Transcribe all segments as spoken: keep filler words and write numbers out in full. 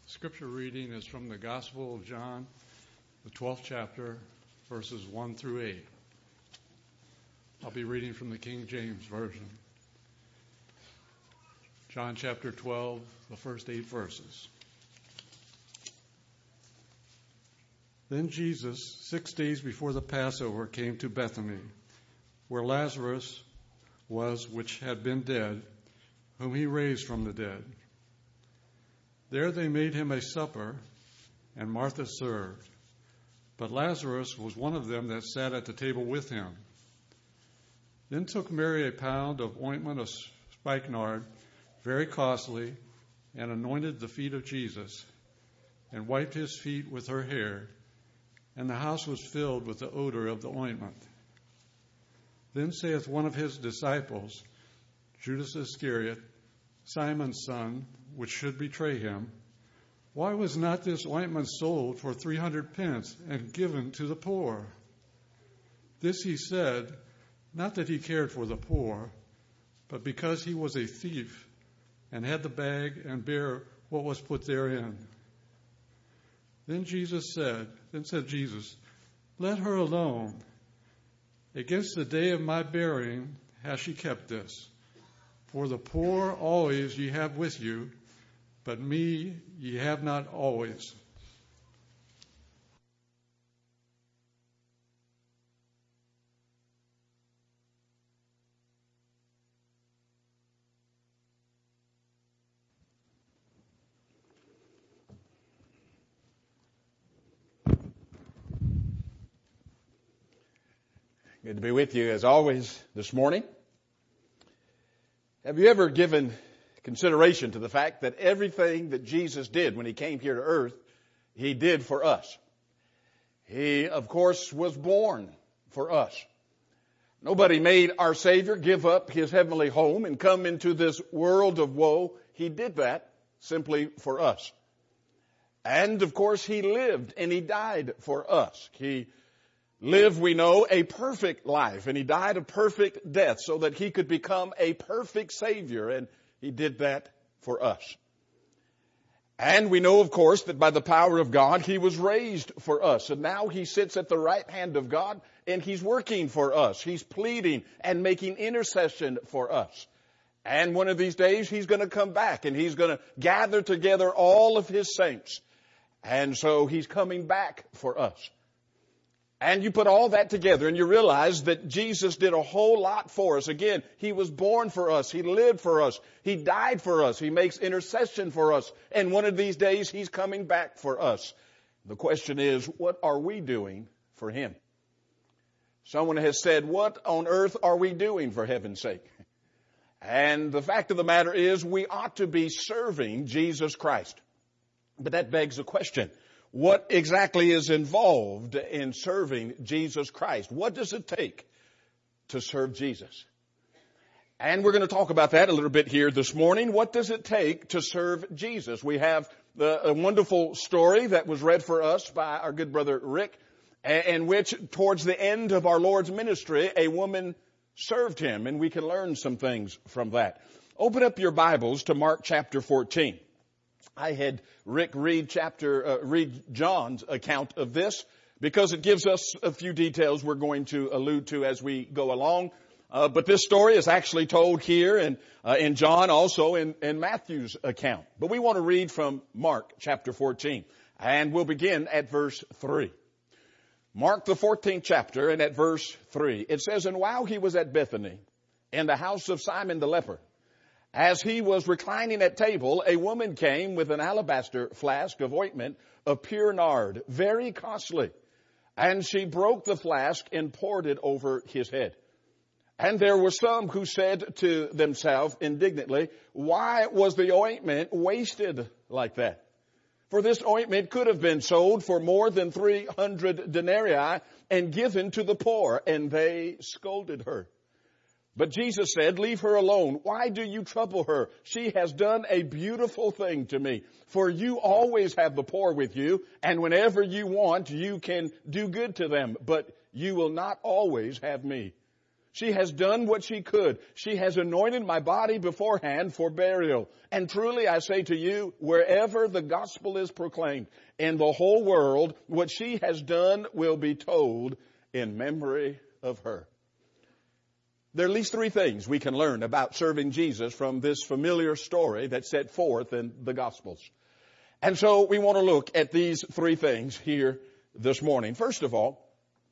Scripture reading is from the Gospel of John, the twelfth chapter, verses one through eight. I'll be reading from the King James Version. John chapter twelve, the first eight verses. Then Jesus, six days before the Passover, came to Bethany, where Lazarus was, which had been dead, whom he raised from the dead. There they made him a supper, and Martha served. But Lazarus was one of them that sat at the table with him. Then took Mary a pound of ointment of spikenard, very costly, and anointed the feet of Jesus, and wiped his feet with her hair, and the house was filled with the odor of the ointment. Then saith one of his disciples, Judas Iscariot, Simon's son, which should betray him, why was not this ointment sold for three hundred pence and given to the poor? This he said, not that he cared for the poor, but because he was a thief, and had the bag and bare what was put therein. Then Jesus said, then said Jesus, let her alone. Against the day of my burying hath she kept this. For the poor always ye have with you, but me ye have not always. Good to be with you as always this morning. Have you ever given consideration to the fact that everything that Jesus did when he came here to earth, he did for us? He, of course, was born for us. Nobody made our Savior give up his heavenly home and come into this world of woe. He did that simply for us. And, of course, he lived and he died for us. He lived, we know, a perfect life, and he died a perfect death so that he could become a perfect Savior, and he did that for us. And we know, of course, that by the power of God, he was raised for us, and now he sits at the right hand of God, and he's working for us. He's pleading and making intercession for us. And one of these days, he's going to come back, and he's going to gather together all of his saints. And so he's coming back for us. And you put all that together and you realize that Jesus did a whole lot for us. Again, he was born for us. He lived for us. He died for us. He makes intercession for us. And one of these days, he's coming back for us. The question is, what are we doing for him? Someone has said, what on earth are we doing for heaven's sake? And the fact of the matter is, we ought to be serving Jesus Christ. But that begs a question. What exactly is involved in serving Jesus Christ? What does it take to serve Jesus? And we're going to talk about that a little bit here this morning. What does it take to serve Jesus? We have the, a wonderful story that was read for us by our good brother Rick, in which towards the end of our Lord's ministry, a woman served him, and we can learn some things from that. Open up your Bibles to Mark chapter fourteen. I had Rick read chapter, uh, read John's account of this because it gives us a few details we're going to allude to as we go along. Uh, but this story is actually told here in, uh, in John, also in, in Matthew's account. But we want to read from Mark chapter fourteen, and we'll begin at verse three. Mark the fourteenth chapter and at verse three. It says, and while he was at Bethany in the house of Simon the leper, as he was reclining at table, a woman came with an alabaster flask of ointment of pure nard, very costly. And she broke the flask and poured it over his head. And there were some who said to themselves indignantly, why was the ointment wasted like that? For this ointment could have been sold for more than three hundred denarii and given to the poor. And they scolded her. But Jesus said, leave her alone. Why do you trouble her? She has done a beautiful thing to me. For you always have the poor with you, and whenever you want, you can do good to them. But you will not always have me. She has done what she could. She has anointed my body beforehand for burial. And truly I say to you, wherever the gospel is proclaimed in the whole world, what she has done will be told in memory of her. There are at least three things we can learn about serving Jesus from this familiar story that's set forth in the Gospels. And so we want to look at these three things here this morning. First of all,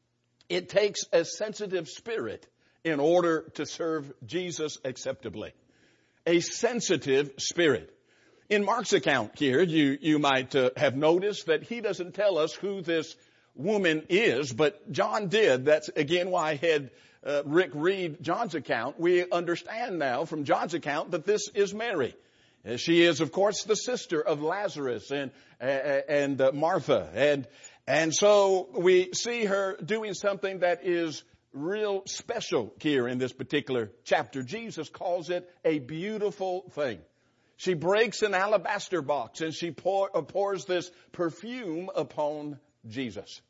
it takes a sensitive spirit in order to serve Jesus acceptably. A sensitive spirit. In Mark's account here, you, you might uh, have noticed that he doesn't tell us who this woman is, but John did. That's again why I had uh, Rick read John's account. We understand now from John's account that this is Mary. Uh, she is, of course, the sister of Lazarus and uh, and uh, Martha, and and so we see her doing something that is real special here in this particular chapter. Jesus calls it a beautiful thing. She breaks an alabaster box and she pour, uh, pours this perfume upon Jesus.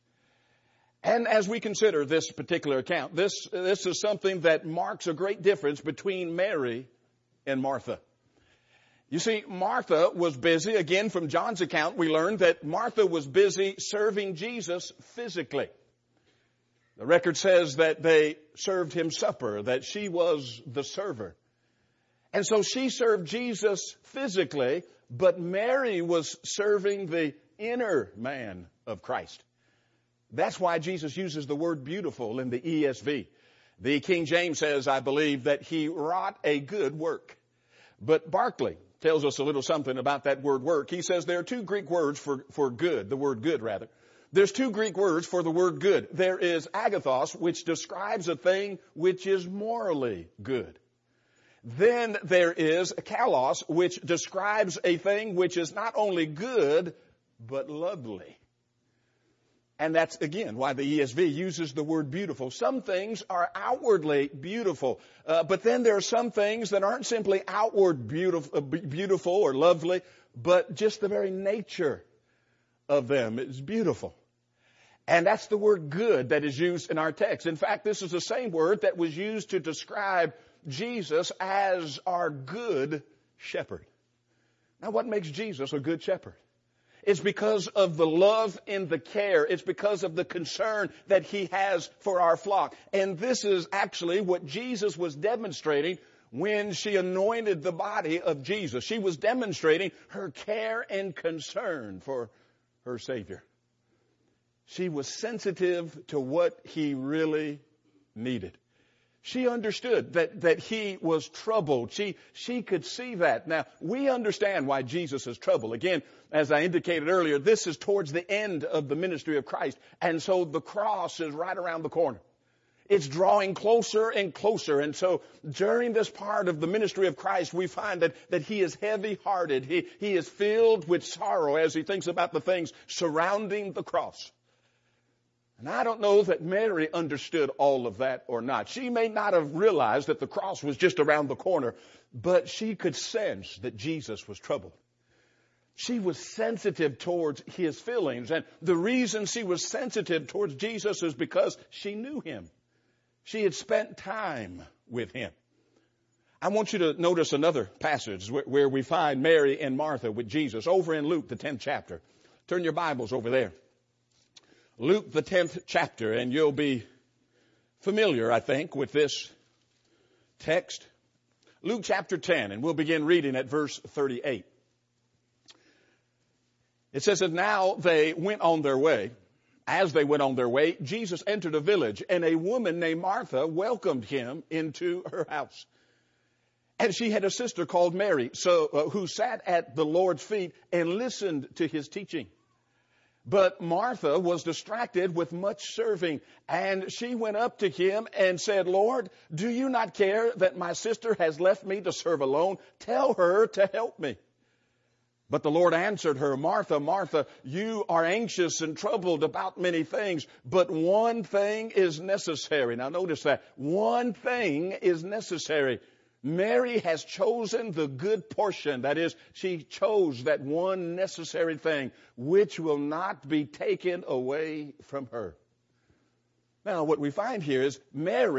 And as we consider this particular account, this, this is something that marks a great difference between Mary and Martha. You see, Martha was busy. Again, from John's account, we learned that Martha was busy serving Jesus physically. The record says that they served him supper, that she was the server. And so she served Jesus physically, but Mary was serving the inner man of Christ. That's why Jesus uses the word beautiful in the E S V. The King James says, I believe, that he wrought a good work. But Barclay tells us a little something about that word work. He says there are two Greek words for, for good, the word good rather. There's two Greek words for the word good. There is agathos, which describes a thing which is morally good. Then there is kalos, which describes a thing which is not only good, but lovely. And that's, again, why the E S V uses the word beautiful. Some things are outwardly beautiful, uh, but then there are some things that aren't simply outward beautiful, uh, beautiful or lovely, but just the very nature of them is beautiful. And that's the word good that is used in our text. In fact, this is the same word that was used to describe Jesus as our good shepherd. Now, what makes Jesus a good shepherd? It's because of the love and the care. It's because of the concern that he has for our flock. And this is actually what Jesus was demonstrating when she anointed the body of Jesus. She was demonstrating her care and concern for her Savior. She was sensitive to what he really needed. She understood that, that he was troubled. She, she could see that. Now, we understand why Jesus is troubled. Again, as I indicated earlier, this is towards the end of the ministry of Christ. And so the cross is right around the corner. It's drawing closer and closer. And so during this part of the ministry of Christ, we find that, that he is heavy-hearted. He, he is filled with sorrow as he thinks about the things surrounding the cross. And I don't know that Mary understood all of that or not. She may not have realized that the cross was just around the corner, but she could sense that Jesus was troubled. She was sensitive towards his feelings. And the reason she was sensitive towards Jesus is because she knew him. She had spent time with him. I want you to notice another passage where we find Mary and Martha with Jesus over in Luke, the tenth chapter. Turn your Bibles over there. Luke, the tenth chapter, and you'll be familiar, I think, with this text. Luke chapter ten, and we'll begin reading at verse thirty-eight. It says that now they went on their way. As they went on their way, Jesus entered a village, and a woman named Martha welcomed him into her house. And she had a sister called Mary, so uh, who sat at the Lord's feet and listened to his teaching. But Martha was distracted with much serving, and she went up to him and said, Lord, do you not care that my sister has left me to serve alone? Tell her to help me. But the Lord answered her, Martha, Martha, you are anxious and troubled about many things, but one thing is necessary. Now notice that. One thing is necessary. Mary has chosen the good portion. That is, she chose that one necessary thing, which will not be taken away from her. Now, what we find here is Mary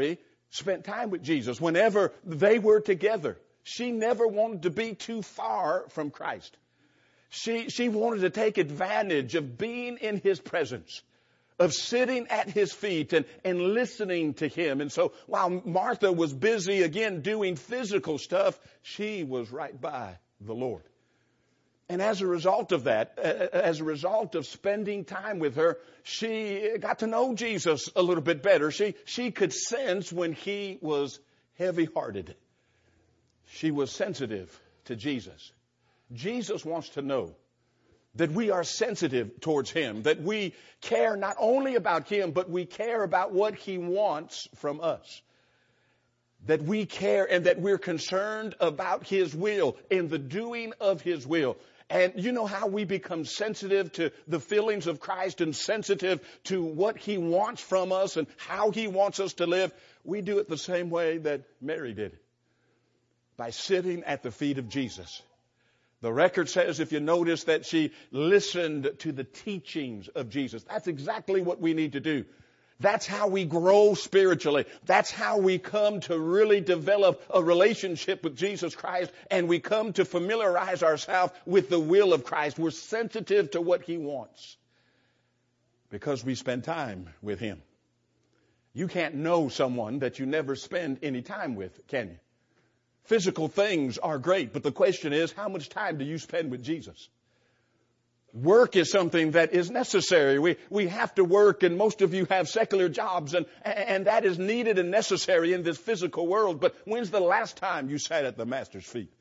spent time with Jesus whenever they were together. She never wanted to be too far from Christ. She, she wanted to take advantage of being in His presence, of sitting at His feet and, and listening to Him. And so while Martha was busy again doing physical stuff, she was right by the Lord. And as a result of that, as a result of spending time with her, she got to know Jesus a little bit better. She, she could sense when He was heavy-hearted. She was sensitive to Jesus. Jesus wants to know that we are sensitive towards Him, that we care not only about Him, but we care about what He wants from us. That we care and that we're concerned about His will and the doing of His will. And you know how we become sensitive to the feelings of Christ and sensitive to what He wants from us and how He wants us to live? We do it the same way that Mary did, by sitting at the feet of Jesus. The record says, if you notice, that she listened to the teachings of Jesus. That's exactly what we need to do. That's how we grow spiritually. That's how we come to really develop a relationship with Jesus Christ, and we come to familiarize ourselves with the will of Christ. We're sensitive to what He wants because we spend time with Him. You can't know someone that you never spend any time with, can you? Physical things are great, but the question is, how much time do you spend with Jesus? Work is something that is necessary. We, we have to work, and most of you have secular jobs, and, and that is needed and necessary in this physical world. But when's the last time you sat at the Master's feet?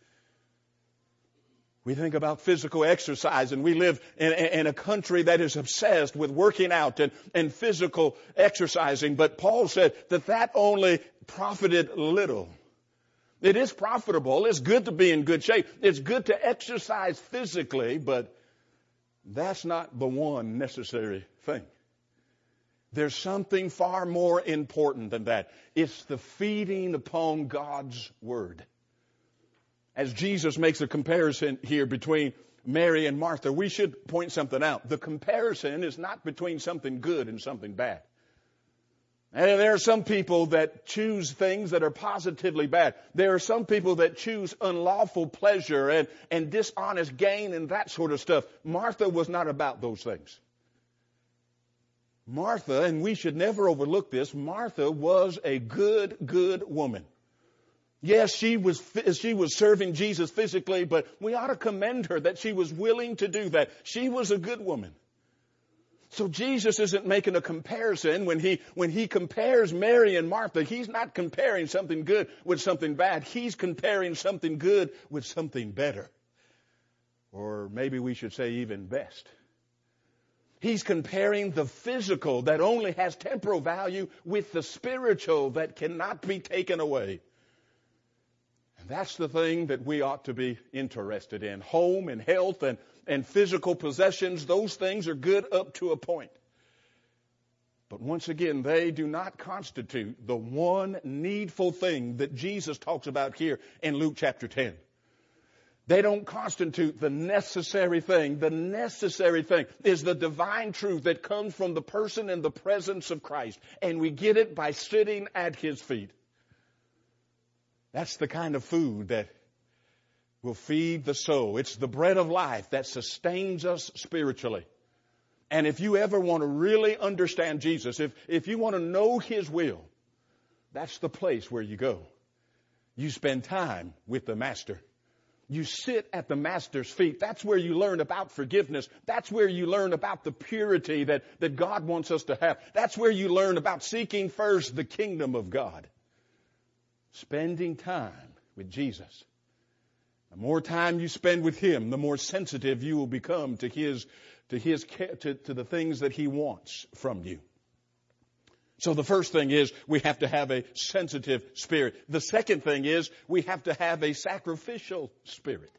We think about physical exercise, and we live in, in a country that is obsessed with working out and, and physical exercising. But Paul said that that only profited little. It is profitable. It's good to be in good shape. It's good to exercise physically, but that's not the one necessary thing. There's something far more important than that. It's the feeding upon God's Word. As Jesus makes a comparison here between Mary and Martha, we should point something out. The comparison is not between something good and something bad. And there are some people that choose things that are positively bad. There are some people that choose unlawful pleasure and, and dishonest gain and that sort of stuff. Martha was not about those things. Martha, and we should never overlook this, Martha was a good, good woman. Yes, she was, she was serving Jesus physically, but we ought to commend her that she was willing to do that. She was a good woman. So Jesus isn't making a comparison when he, when he compares Mary and Martha. He's not comparing something good with something bad. He's comparing something good with something better. Or maybe we should say even best. He's comparing the physical that only has temporal value with the spiritual that cannot be taken away. And that's the thing that we ought to be interested in. Home and health and And physical possessions, those things are good up to a point. But once again, they do not constitute the one needful thing that Jesus talks about here in Luke chapter ten. They don't constitute the necessary thing. The necessary thing is the divine truth that comes from the person and the presence of Christ. And we get it by sitting at His feet. That's the kind of food that will feed the soul. It's the bread of life that sustains us spiritually. And if you ever want to really understand Jesus, if, if you want to know His will, that's the place where you go. You spend time with the Master. You sit at the Master's feet. That's where you learn about forgiveness. That's where you learn about the purity that, that God wants us to have. That's where you learn about seeking first the kingdom of God. Spending time with Jesus. The more time you spend with Him, the more sensitive you will become to His, to His, to, to the things that He wants from you. So the first thing is we have to have a sensitive spirit. The second thing is we have to have a sacrificial spirit.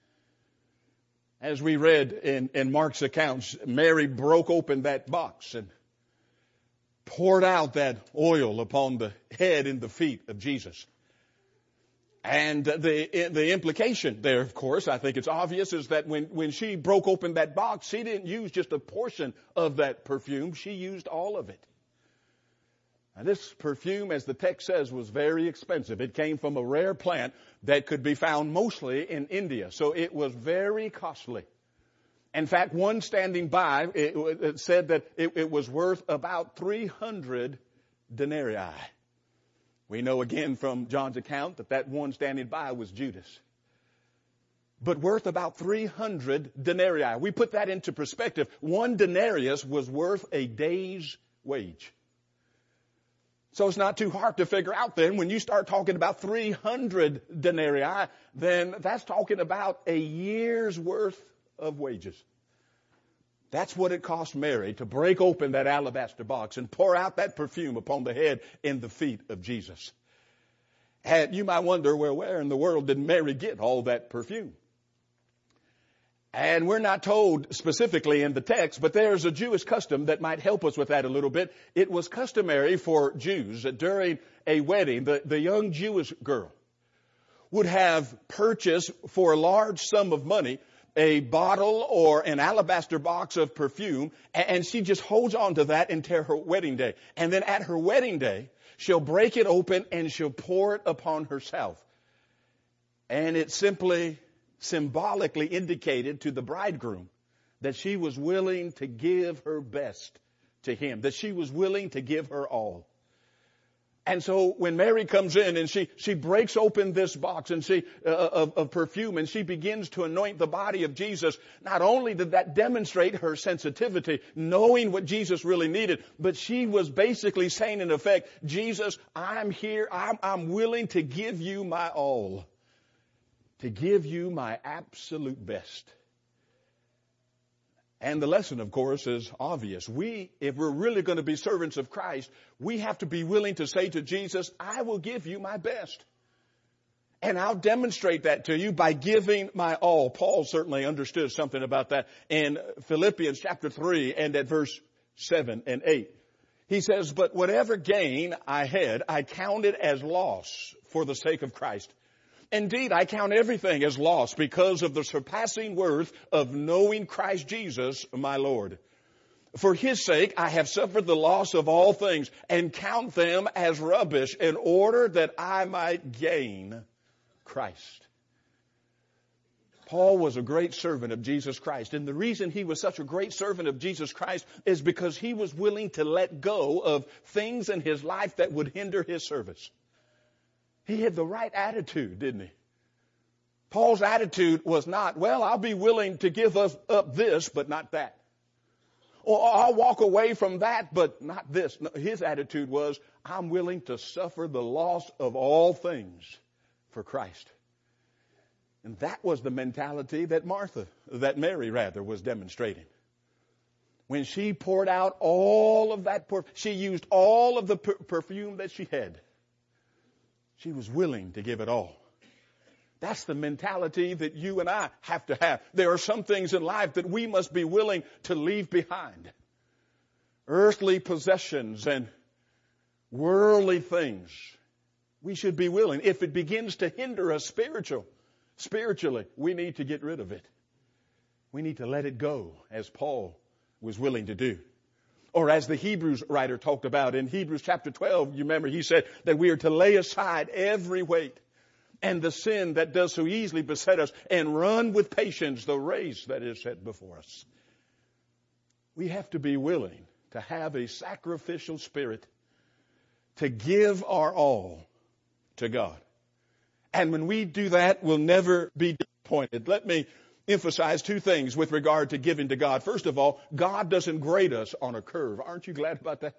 As we read in, in Mark's accounts, Mary broke open that box and poured out that oil upon the head and the feet of Jesus. And the the implication there, of course, I think it's obvious, is that when, when she broke open that box, she didn't use just a portion of that perfume. She used all of it. Now, this perfume, as the text says, was very expensive. It came from a rare plant that could be found mostly in India. So it was very costly. In fact, one standing by, it, it said that it, it was worth about three hundred denarii. We know again from John's account that that one standing by was Judas. But worth about three hundred denarii. We put that into perspective. One denarius was worth a day's wage. So it's not too hard to figure out then, when you start talking about three hundred denarii, then that's talking about a year's worth of wages. That's what it cost Mary to break open that alabaster box and pour out that perfume upon the head and the feet of Jesus. And you might wonder, well, where in the world did Mary get all that perfume? And we're not told specifically in the text, but there's a Jewish custom that might help us with that a little bit. It was customary for Jews that during a wedding, the, the young Jewish girl would have purchased for a large sum of money a bottle or an alabaster box of perfume, and she just holds on to that until her wedding day. And then at her wedding day, she'll break it open and she'll pour it upon herself. And it simply symbolically indicated to the bridegroom that she was willing to give her best to him, that she was willing to give her all. And so when Mary comes in and she, she breaks open this box and she, uh, of, of perfume, and she begins to anoint the body of Jesus, not only did that demonstrate her sensitivity, knowing what Jesus really needed, but she was basically saying in effect, Jesus, I'm here, I'm, I'm willing to give you my all, to give you my absolute best. And the lesson, of course, is obvious. We, if we're really going to be servants of Christ, we have to be willing to say to Jesus, I will give you my best. And I'll demonstrate that to you by giving my all. Paul certainly understood something about that in Philippians chapter three and at verse seven and eight. He says, but whatever gain I had, I counted as loss for the sake of Christ. Indeed, I count everything as loss because of the surpassing worth of knowing Christ Jesus, my Lord. For his sake, I have suffered the loss of all things and count them as rubbish in order that I might gain Christ. Paul was a great servant of Jesus Christ. And the reason he was such a great servant of Jesus Christ is because he was willing to let go of things in his life that would hinder his service. He had the right attitude, didn't he? Paul's attitude was not, well, I'll be willing to give up this, but not that. Or I'll walk away from that, but not this. No, his attitude was, I'm willing to suffer the loss of all things for Christ. And that was the mentality that Martha, that Mary rather, was demonstrating. When she poured out all of that, she used all of the per- perfume that she had. She was willing to give it all. That's the mentality that you and I have to have. There are some things in life that we must be willing to leave behind. Earthly possessions and worldly things. We should be willing. If it begins to hinder us spiritual, spiritually, we need to get rid of it. We need to let it go, as Paul was willing to do. Or as the Hebrews writer talked about in Hebrews chapter twelve, you remember he said that we are to lay aside every weight and the sin that does so easily beset us and run with patience the race that is set before us. We have to be willing to have a sacrificial spirit, to give our all to God. And when we do that, we'll never be disappointed. Let me emphasize two things with regard to giving to God. First of all, God doesn't grade us on a curve. Aren't you glad about that?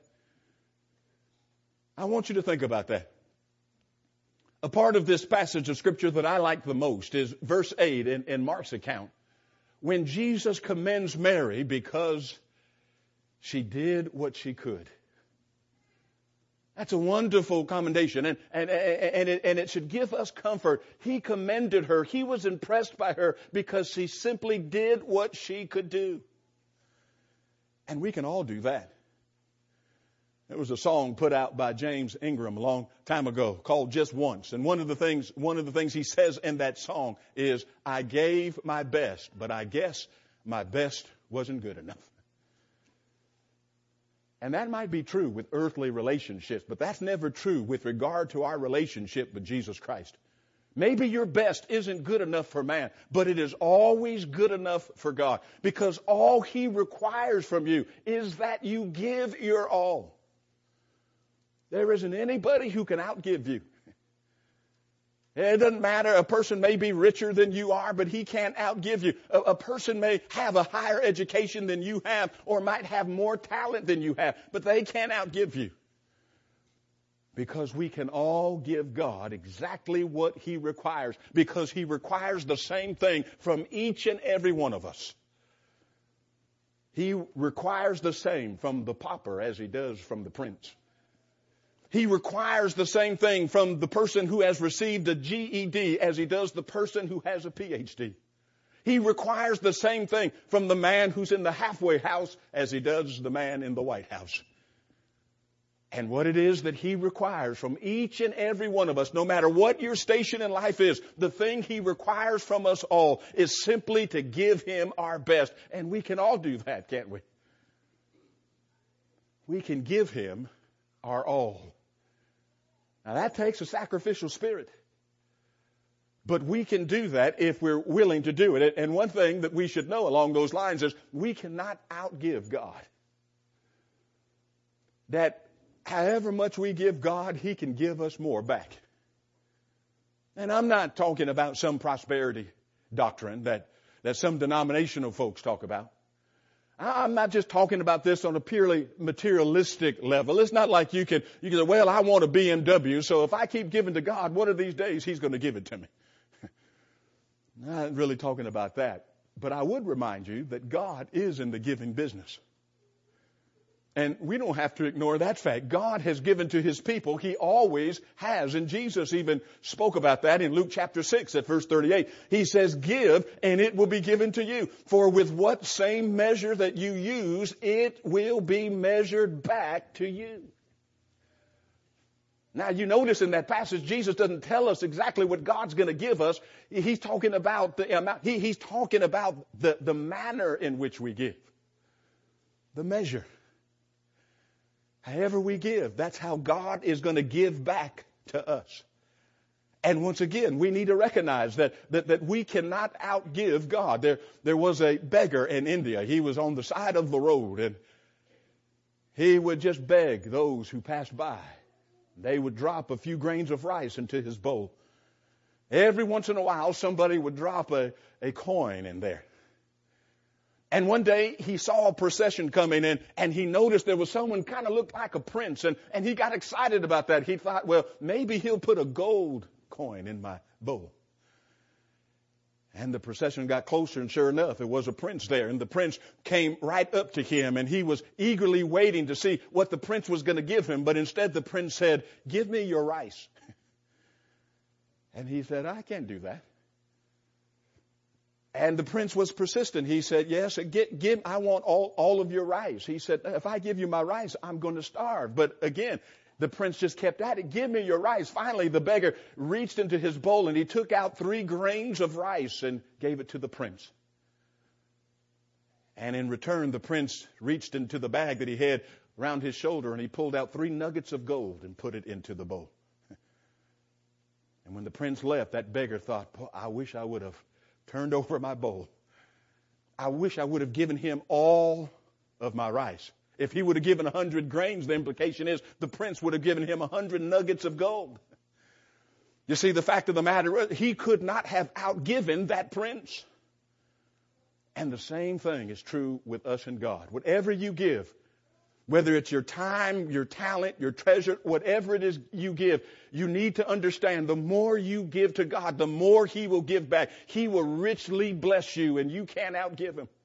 I want you to think about that. A part of this passage of Scripture that I like the most is verse eight in, in Mark's account, when Jesus commends Mary because she did what she could. That's a wonderful commendation, and, and, and, it, and it should give us comfort. He commended her. He was impressed by her because she simply did what she could do. And we can all do that. There was a song put out by James Ingram a long time ago called Just Once. And one of the things, one of the things he says in that song is, I gave my best, but I guess my best wasn't good enough. And that might be true with earthly relationships, but that's never true with regard to our relationship with Jesus Christ. Maybe your best isn't good enough for man, but it is always good enough for God, because all He requires from you is that you give your all. There isn't anybody who can outgive you. It doesn't matter. A person may be richer than you are, but he can't outgive you. A, a person may have a higher education than you have, or might have more talent than you have, but they can't outgive you. Because we can all give God exactly what He requires, because He requires the same thing from each and every one of us. He requires the same from the pauper as He does from the prince. He requires the same thing from the person who has received a G E D as He does the person who has a P H D. He requires the same thing from the man who's in the halfway house as He does the man in the White House. And what it is that He requires from each and every one of us, no matter what your station in life is, the thing He requires from us all is simply to give Him our best. And we can all do that, can't we? We can give Him our all. Now that takes a sacrificial spirit. But we can do that if we're willing to do it. And one thing that we should know along those lines is we cannot outgive God. That however much we give God, He can give us more back. And I'm not talking about some prosperity doctrine that, that some denominational folks talk about. I'm not just talking about this on a purely materialistic level. It's not like you can, you can say, well, I want a B M W, so if I keep giving to God, one of these days He's going to give it to me. I'm not really talking about that. But I would remind you that God is in the giving business. And we don't have to ignore that fact. God has given to His people. He always has. And Jesus even spoke about that in Luke chapter six at verse thirty-eight. He says, give and it will be given to you. For with what same measure that you use, it will be measured back to you. Now you notice in that passage, Jesus doesn't tell us exactly what God's going to give us. He's talking about the amount. He, he's talking about the, the manner in which we give. The measure. However we give, that's how God is going to give back to us. And once again, we need to recognize that, that, that we cannot outgive God. There, there was a beggar in India. He was on the side of the road, and he would just beg those who passed by. They would drop a few grains of rice into his bowl. Every once in a while, somebody would drop a, a coin in there. And one day he saw a procession coming in, and he noticed there was someone kind of looked like a prince, and, and he got excited about that. He thought, well, maybe he'll put a gold coin in my bowl. And the procession got closer, and sure enough, it was a prince there. And the prince came right up to him, and he was eagerly waiting to see what the prince was going to give him. But instead the prince said, give me your rice. And he said, I can't do that. And the prince was persistent. He said, yes, give, give, I want all, all of your rice. He said, if I give you my rice, I'm going to starve. But again, the prince just kept at it. Give me your rice. Finally, the beggar reached into his bowl and he took out three grains of rice and gave it to the prince. And in return, the prince reached into the bag that he had around his shoulder and he pulled out three nuggets of gold and put it into the bowl. And when the prince left, that beggar thought, I wish I would have turned over my bowl. I wish I would have given him all of my rice. If he would have given a hundred grains, the implication is the prince would have given him a hundred nuggets of gold. You see, the fact of the matter, he could not have outgiven that prince. And the same thing is true with us and God. Whatever you give, whether it's your time, your talent, your treasure, whatever it is you give, you need to understand the more you give to God, the more He will give back. He will richly bless you, and you can't outgive Him.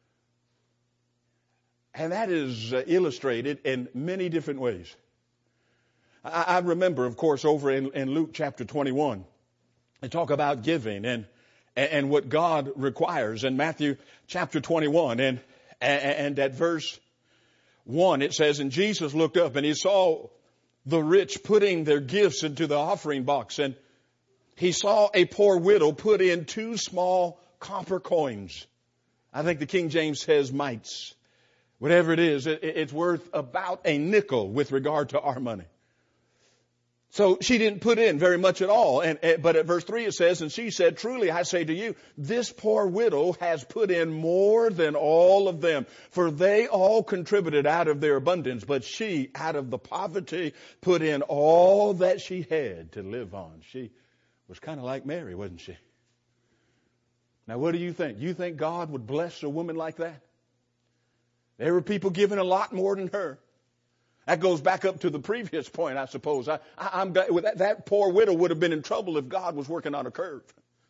And that is uh, illustrated in many different ways. I, I remember, of course, over in, in Luke chapter twenty-one, they talk about giving and, and, and what God requires. In Matthew chapter twenty-one, and, and, and at verse one, it says, and Jesus looked up and He saw the rich putting their gifts into the offering box. And He saw a poor widow put in two small copper coins. I think the King James says mites. Whatever it is, it, it's worth about a nickel with regard to our money. So she didn't put in very much at all. And, but at verse three it says, and she said, truly I say to you, this poor widow has put in more than all of them. For they all contributed out of their abundance, but she out of the poverty put in all that she had to live on. She was kind of like Mary, wasn't she? Now what do you think? You think God would bless a woman like that? There were people giving a lot more than her. That goes back up to the previous point, I suppose. I, I, I'm, that, that poor widow would have been in trouble if God was working on a curve.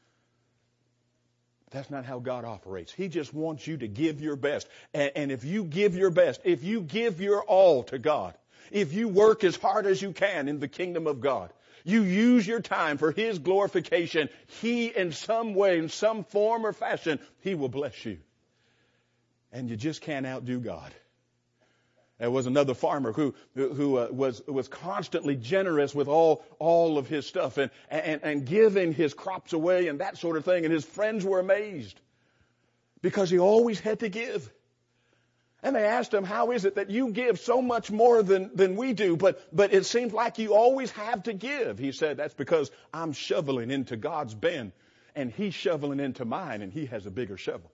That's not how God operates. He just wants you to give your best. And, and if you give your best, if you give your all to God, if you work as hard as you can in the kingdom of God, you use your time for His glorification, He in some way, in some form or fashion, He will bless you. And you just can't outdo God. There was another farmer who who uh, was was constantly generous with all all of his stuff and, and and giving his crops away and that sort of thing. And his friends were amazed because he always had to give. And they asked him, "How is it that you give so much more than than we do? But but it seems like you always have to give." He said, "That's because I'm shoveling into God's bin, and He's shoveling into mine, and He has a bigger shovel."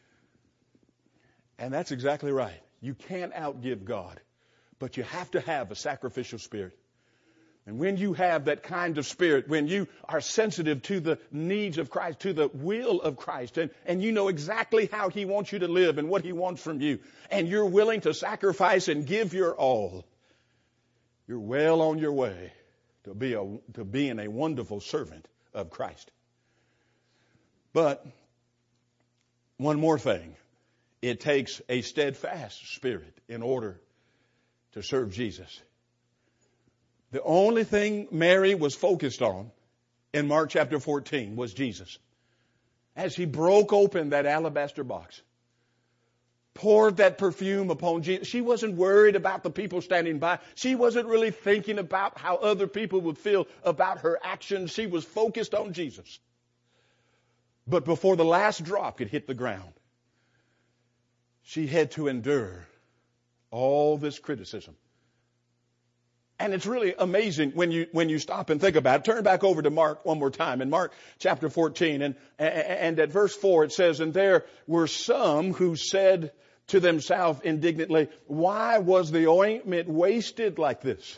And that's exactly right. You can't outgive God, but you have to have a sacrificial spirit. And when you have that kind of spirit, when you are sensitive to the needs of Christ, to the will of Christ, and, and you know exactly how He wants you to live and what He wants from you, and you're willing to sacrifice and give your all, you're well on your way to be a, to being a wonderful servant of Christ. But one more thing. It takes a steadfast spirit in order to serve Jesus. The only thing Mary was focused on in Mark chapter fourteen was Jesus. As He broke open that alabaster box, poured that perfume upon Jesus. She wasn't worried about the people standing by. She wasn't really thinking about how other people would feel about her actions. She was focused on Jesus. But before the last drop could hit the ground, she had to endure all this criticism. And it's really amazing when you when you stop and think about it. Turn back over to Mark one more time. In Mark chapter fourteen, and, and at verse four it says, "And there were some who said to themselves indignantly, 'Why was the ointment wasted like this?'"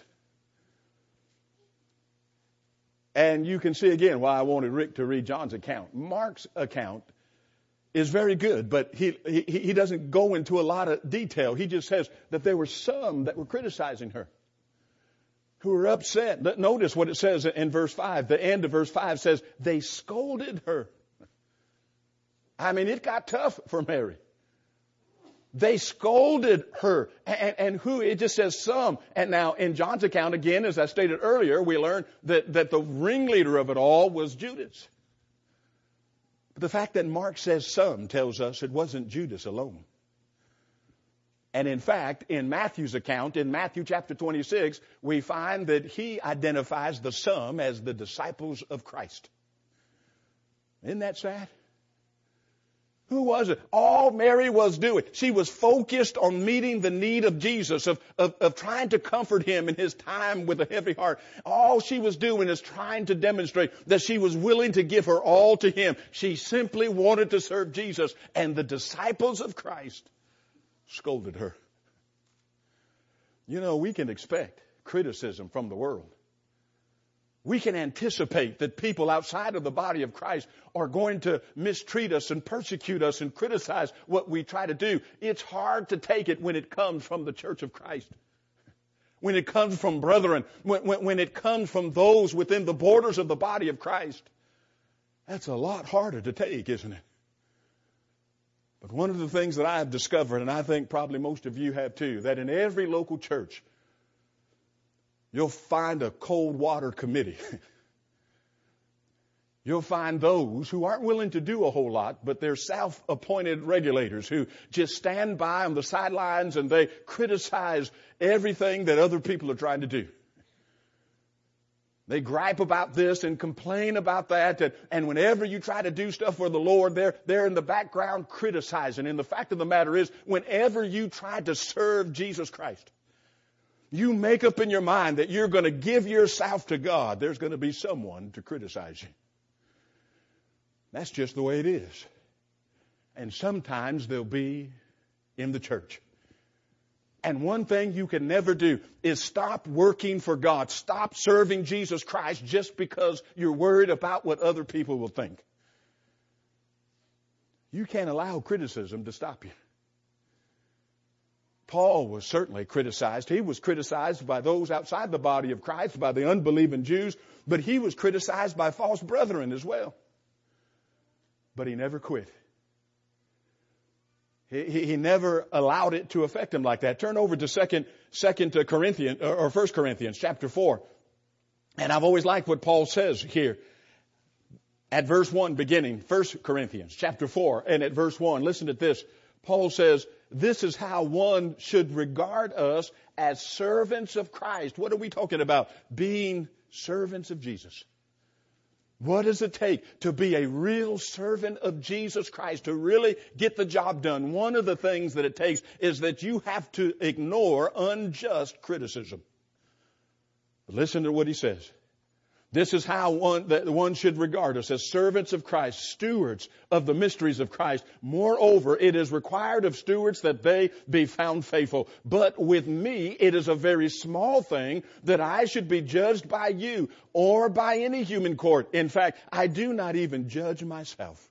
And you can see again why I wanted Rick to read John's account. Mark's account is very good, but he, he he doesn't go into a lot of detail. He just says that there were some that were criticizing her, who were upset. Notice what it says in verse five. The end of verse five says, they scolded her. I mean, it got tough for Mary. They scolded her. And, and who? It just says some. And now in John's account, again, as I stated earlier, we learn that, that the ringleader of it all was Judas. But the fact that Mark says some tells us it wasn't Judas alone. And in fact, in Matthew's account, in Matthew chapter twenty-six, we find that he identifies the some as the disciples of Christ. Isn't that sad? Who was it? All Mary was doing, she was focused on meeting the need of Jesus, of, of, of trying to comfort Him in His time with a heavy heart. All she was doing is trying to demonstrate that she was willing to give her all to Him. She simply wanted to serve Jesus. And the disciples of Christ scolded her. You know, we can expect criticism from the world. We can anticipate that people outside of the body of Christ are going to mistreat us and persecute us and criticize what we try to do. It's hard to take it when it comes from the church of Christ. When it comes from brethren, when, when, when it comes from those within the borders of the body of Christ. That's a lot harder to take, isn't it? But one of the things that I've discovered, and I think probably most of you have too, that in every local church, you'll find a cold water committee. You'll find those who aren't willing to do a whole lot, but they're self-appointed regulators who just stand by on the sidelines and they criticize everything that other people are trying to do. They gripe about this and complain about that. And, and whenever you try to do stuff for the Lord, they're, they're in the background criticizing. And the fact of the matter is, whenever you try to serve Jesus Christ, you make up in your mind that you're going to give yourself to God, there's going to be someone to criticize you. That's just the way it is. And sometimes they'll be in the church. And one thing you can never do is stop working for God. Stop serving Jesus Christ just because you're worried about what other people will think. You can't allow criticism to stop you. Paul was certainly criticized. He was criticized by those outside the body of Christ, by the unbelieving Jews, but he was criticized by false brethren as well. But he never quit. He, he never allowed it to affect him like that. Turn over to second, second Corinthians, or First Corinthians chapter four. And I've always liked what Paul says here at verse one beginning, First Corinthians chapter four, and at verse one, listen to this. Paul says, this is how one should regard us as servants of Christ. What are we talking about? Being servants of Jesus. What does it take to be a real servant of Jesus Christ, to really get the job done? One of the things that it takes is that you have to ignore unjust criticism. But listen to what he says. This is how one, that one should regard us as servants of Christ, stewards of the mysteries of Christ. Moreover, it is required of stewards that they be found faithful. But with me, it is a very small thing that I should be judged by you or by any human court. In fact, I do not even judge myself.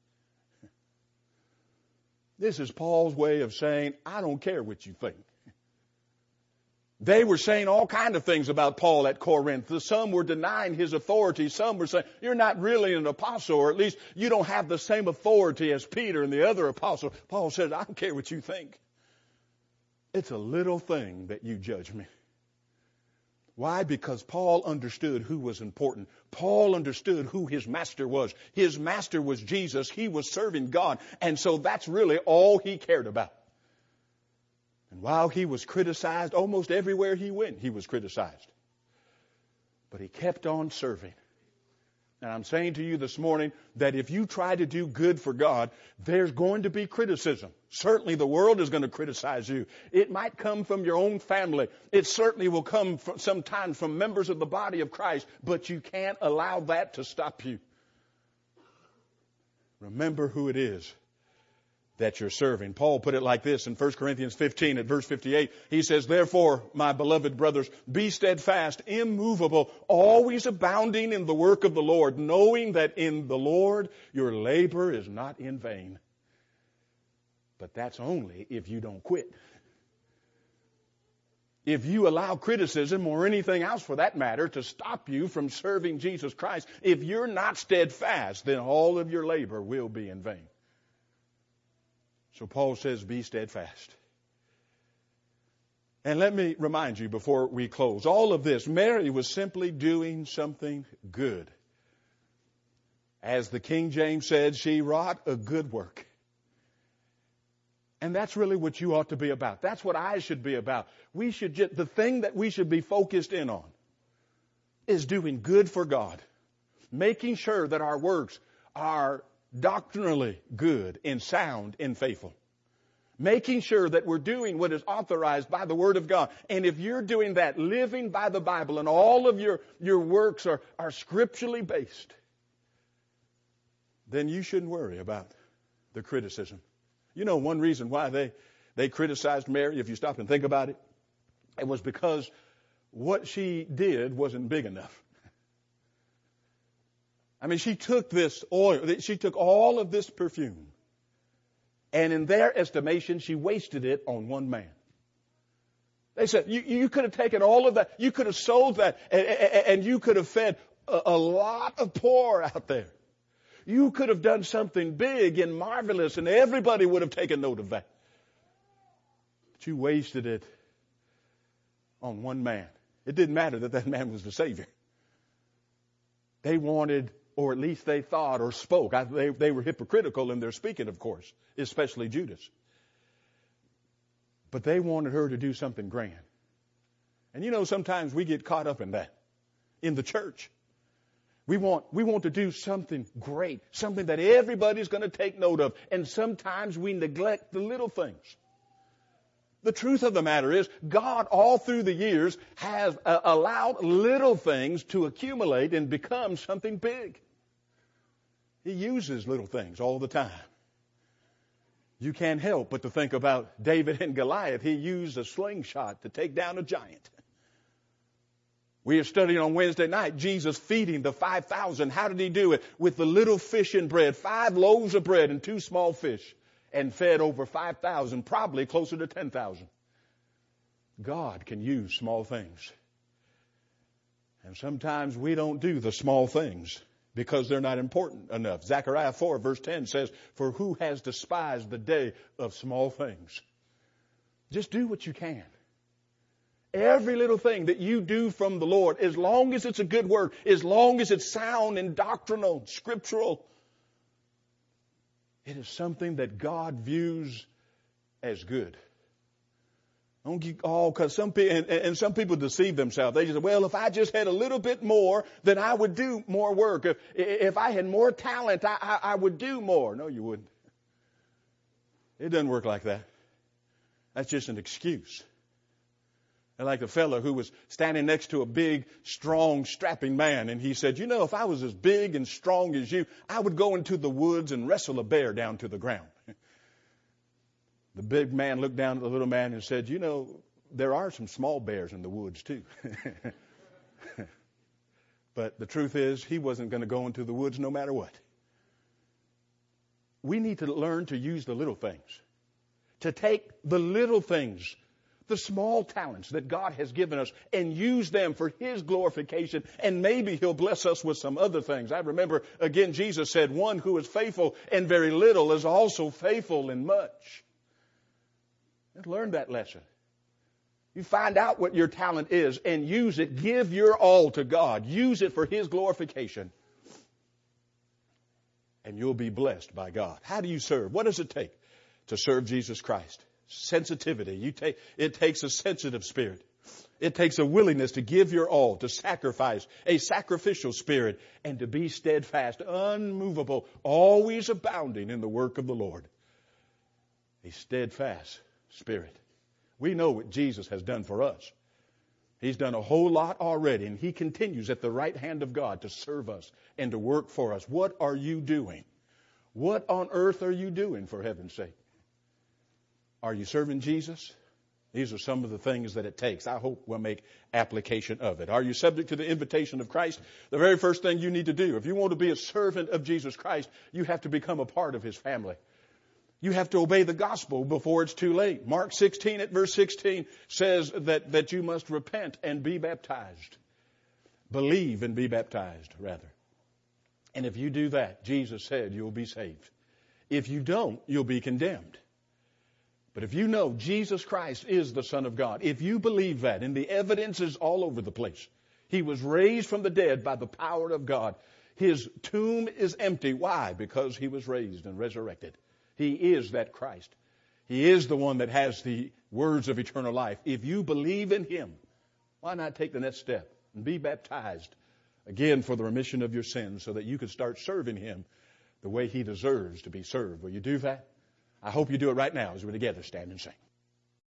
This is Paul's way of saying, I don't care what you think. They were saying all kinds of things about Paul at Corinth. Some were denying his authority. Some were saying, you're not really an apostle, or at least you don't have the same authority as Peter and the other apostles. Paul says, I don't care what you think. It's a little thing that you judge me. Why? Because Paul understood who was important. Paul understood who his master was. His master was Jesus. He was serving God. And so that's really all he cared about. And while he was criticized, almost everywhere he went, he was criticized. But he kept on serving. And I'm saying to you this morning that if you try to do good for God, there's going to be criticism. Certainly the world is going to criticize you. It might come from your own family. It certainly will come from, sometimes from members of the body of Christ. But you can't allow that to stop you. Remember who it is that you're serving. Paul put it like this in First Corinthians fifteen at verse fifty-eight. He says, therefore, my beloved brothers, be steadfast, immovable, always abounding in the work of the Lord, knowing that in the Lord your labor is not in vain. But that's only if you don't quit. If you allow criticism or anything else for that matter to stop you from serving Jesus Christ, if you're not steadfast, then all of your labor will be in vain. So Paul says, be steadfast. And let me remind you before we close, all of this, Mary was simply doing something good. As the King James said, she wrought a good work. And that's really what you ought to be about. That's what I should be about. We should just, the thing that we should be focused in on is doing good for God. Making sure that our works are doctrinally good and sound and faithful. Making sure that we're doing what is authorized by the Word of God. And if you're doing that, living by the Bible, and all of your, your works are, are scripturally based, then you shouldn't worry about the criticism. You know, one reason why they, they criticized Mary, if you stop and think about it, it was because what she did wasn't big enough. I mean, she took this oil, she took all of this perfume, and in their estimation, she wasted it on one man. They said, you, you could have taken all of that, you could have sold that, and, and you could have fed a, a lot of poor out there. You could have done something big and marvelous, and everybody would have taken note of that. But you wasted it on one man. It didn't matter that that man was the Savior. They wanted, or at least they thought or spoke. I, they, they were hypocritical in their speaking, of course, especially Judas. But they wanted her to do something grand. And you know, sometimes we get caught up in that, in the church. We want, we want to do something great, something that everybody's going to take note of. And sometimes we neglect the little things. The truth of the matter is, God all through the years has uh, allowed little things to accumulate and become something big. He uses little things all the time. You can't help but to think about David and Goliath. He used a slingshot to take down a giant. We are studying on Wednesday night, Jesus feeding the five thousand. How did he do it? With the little fish and bread, five loaves of bread and two small fish, and fed over five thousand, probably closer to ten thousand. God can use small things. And sometimes we don't do the small things because they're not important enough. Zechariah four verse ten says, "For who has despised the day of small things?" Just do what you can. Every little thing that you do from the Lord, as long as it's a good word, as long as it's sound and doctrinal, scriptural, it is something that God views as good. Don't get all, cause some people, and, and some people deceive themselves. They just say, well, if I just had a little bit more, then I would do more work. If, if I had more talent, I, I, I would do more. No, you wouldn't. It doesn't work like that. That's just an excuse. And like the fellow who was standing next to a big, strong, strapping man, and he said, you know, if I was as big and strong as you, I would go into the woods and wrestle a bear down to the ground. The big man looked down at the little man and said, you know, there are some small bears in the woods too. But the truth is, he wasn't going to go into the woods no matter what. We need to learn to use the little things, to take the little things, the small talents that God has given us, and use them for His glorification, and maybe He'll bless us with some other things. I remember, again, Jesus said, one who is faithful in very little is also faithful in much. Let's learn that lesson. You find out what your talent is and use it. Give your all to God. Use it for His glorification. And you'll be blessed by God. How do you serve? What does it take to serve Jesus Christ? Sensitivity. You take, it takes a sensitive spirit. It takes a willingness to give your all, to sacrifice, a sacrificial spirit, and to be steadfast, unmovable, always abounding in the work of the Lord. A steadfast spirit. We know what Jesus has done for us. He's done a whole lot already, and He continues at the right hand of God to serve us and to work for us. What are you doing? What on earth are you doing, for heaven's sake? Are you serving Jesus? These are some of the things that it takes. I hope we'll make application of it. Are you subject to the invitation of Christ? The very first thing you need to do, if you want to be a servant of Jesus Christ, you have to become a part of His family. You have to obey the gospel before it's too late. Mark sixteen at verse sixteen says that, that you must repent and be baptized. Believe and be baptized, rather. And if you do that, Jesus said you'll be saved. If you don't, you'll be condemned. But if you know Jesus Christ is the Son of God, if you believe that, and the evidence is all over the place, He was raised from the dead by the power of God. His tomb is empty. Why? Because He was raised and resurrected. He is that Christ. He is the one that has the words of eternal life. If you believe in Him, why not take the next step and be baptized again for the remission of your sins so that you can start serving Him the way He deserves to be served? Will you do that? I hope you do it right now as we together stand and sing.